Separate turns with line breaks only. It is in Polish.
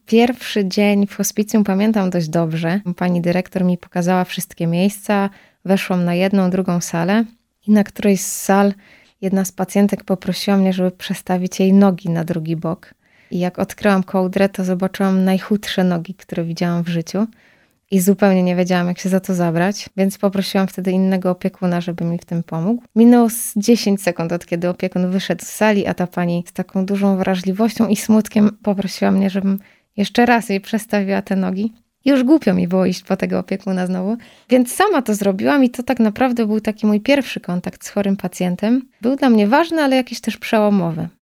Pierwszy dzień w hospicjum pamiętam dość dobrze. Pani dyrektor mi pokazała wszystkie miejsca. Weszłam na jedną, drugą salę i na którejś z sal jedna z pacjentek poprosiła mnie, żeby przestawić jej nogi na drugi bok. I jak odkryłam kołdrę, to zobaczyłam najchudsze nogi, które widziałam w życiu. I zupełnie nie wiedziałam, jak się za to zabrać, więc poprosiłam wtedy innego opiekuna, żeby mi w tym pomógł. Minęło z 10 sekund, od kiedy opiekun wyszedł z sali, a ta pani z taką dużą wrażliwością i smutkiem poprosiła mnie, żebym jeszcze raz jej przestawiła te nogi. Już głupio mi było iść po tego opiekuna znowu, więc sama to zrobiłam i to tak naprawdę był taki mój pierwszy kontakt z chorym pacjentem. Był dla mnie ważny, ale jakiś też przełomowy.